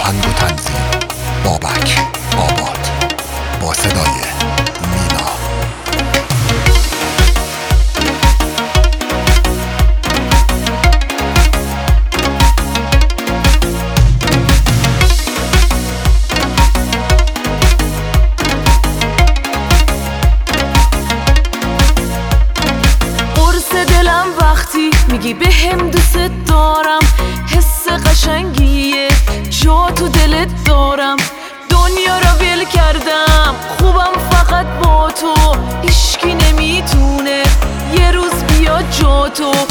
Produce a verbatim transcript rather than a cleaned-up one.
آهنگ و تنظیم بابک آباد با صدای مینا. میگی به هم دوست دارم، حس قشنگیه جا تو دلت دارم. دنیا را ول کردم خوبم فقط با تو، هیچکی نمیتونه یه روز بیا جا تو.